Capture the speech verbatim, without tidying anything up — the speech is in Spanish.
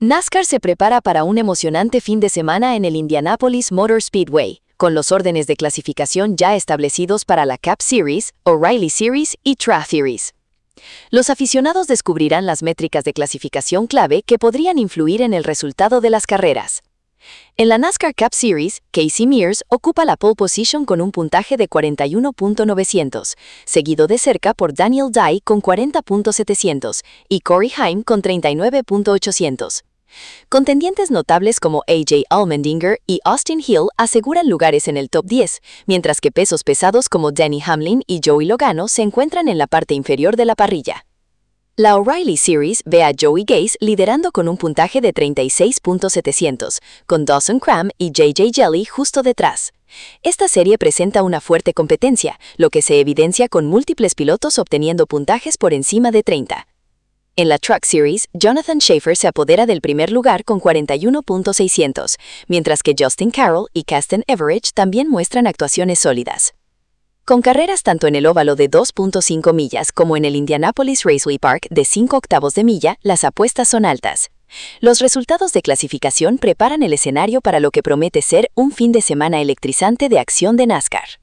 NASCAR se prepara para un emocionante fin de semana en el Indianapolis Motor Speedway, con los órdenes de clasificación ya establecidos para la Cup Series, O'Reilly Series y Truck Series. Los aficionados descubrirán las métricas de clasificación clave que podrían influir en el resultado de las carreras. En la NASCAR Cup Series, Casey Mears ocupa la pole position con un puntaje de cuarenta y uno punto novecientos, seguido de cerca por Daniel Dye con cuarenta punto setecientos y Corey Heim con treinta y nueve punto ochocientos. Contendientes notables como A J Allmendinger y Austin Hill aseguran lugares en el top diez, mientras que pesos pesados como Denny Hamlin y Joey Logano se encuentran en la parte inferior de la parrilla. La O'Reilly Series ve a Joey Gase liderando con un puntaje de treinta y seis punto setecientos, con Dawson Cram y J J Jelly justo detrás. Esta serie presenta una fuerte competencia, lo que se evidencia con múltiples pilotos obteniendo puntajes por encima de treinta. En la Truck Series, Jonathan Schaefer se apodera del primer lugar con cuarenta y uno punto seiscientos, mientras que Justin Carroll y Kasten Everidge también muestran actuaciones sólidas. Con carreras tanto en el óvalo de dos punto cinco millas como en el Indianapolis Raceway Park de cinco octavos de milla, las apuestas son altas. Los resultados de clasificación preparan el escenario para lo que promete ser un fin de semana electrizante de acción de NASCAR.